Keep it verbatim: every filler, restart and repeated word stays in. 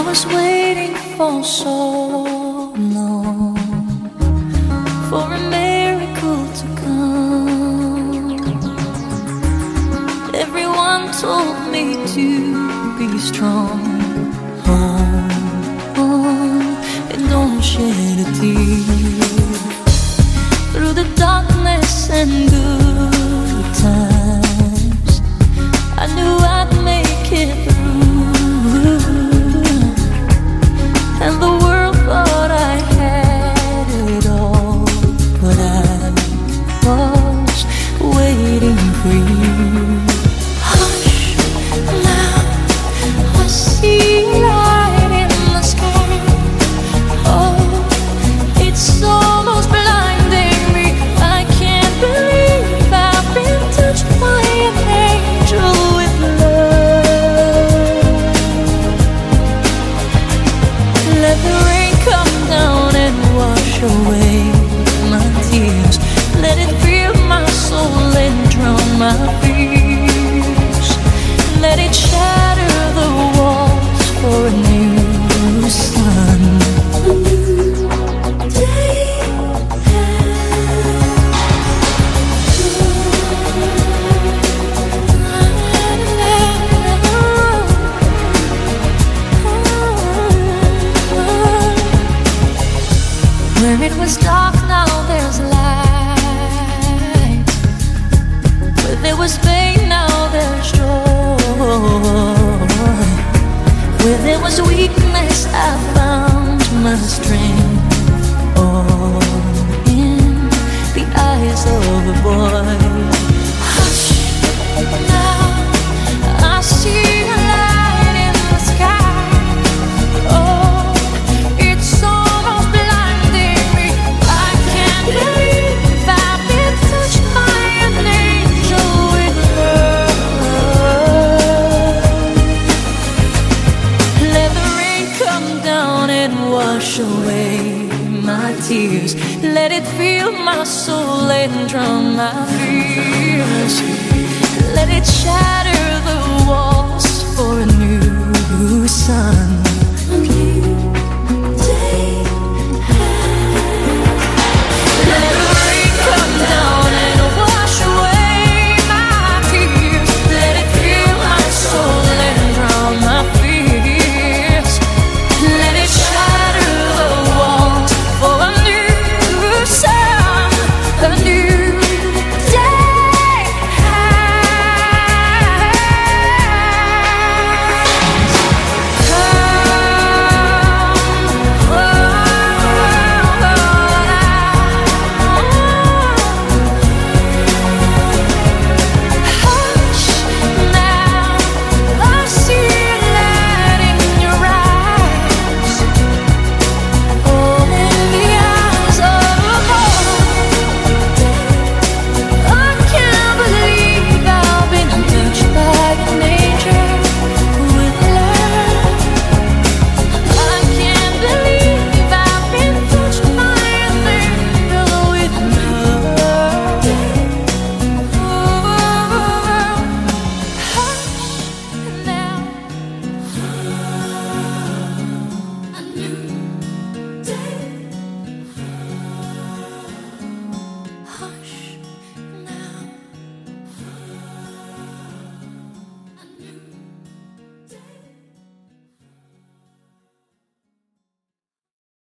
was waiting for so long for a miracle to come. Everyone told me to be strong. Hold on and don't shed a tear. Through the darkness and good times, I knew I'd make it through. And the world thought I had it all, but I was waiting for you. Hush, now I see light in the sky. Oh, it's almost blinding me. I can't believe I've been touched by an angel with love. Let the rain come down and wash away my tears. Let it fill my soul and drown my fears. Let it shatter the walls for a new sun. A new day where it was dark, now there's light. Where there was pain, now there's joy. Where there was weakness, I found my strength. All in the eyes of a boy. Hush, now I see a light in the sky. Oh, it's almost blinding me. I can't believe I've been touched by an angel with love. Let the rain come down and wash away my tears. Let it fill my soul and drown my fears. Let it shatter the walls for